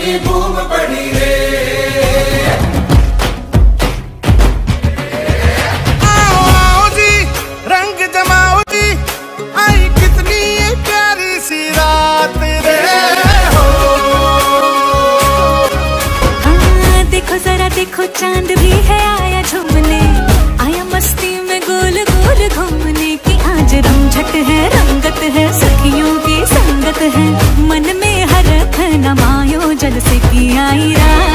की बूम पड़ी रे। आओ आओ जी रंग जमाओ जी, आई कितनी प्यारी सी रात रे हो। हाँ देखो जरा देखो चांद भी है आया झूमने, आया मस्ती में गोल गोल घूमने की। आज रमझट है रंगत है सखियों की संगत है, मन में हरख न मायो जल से की आई रात।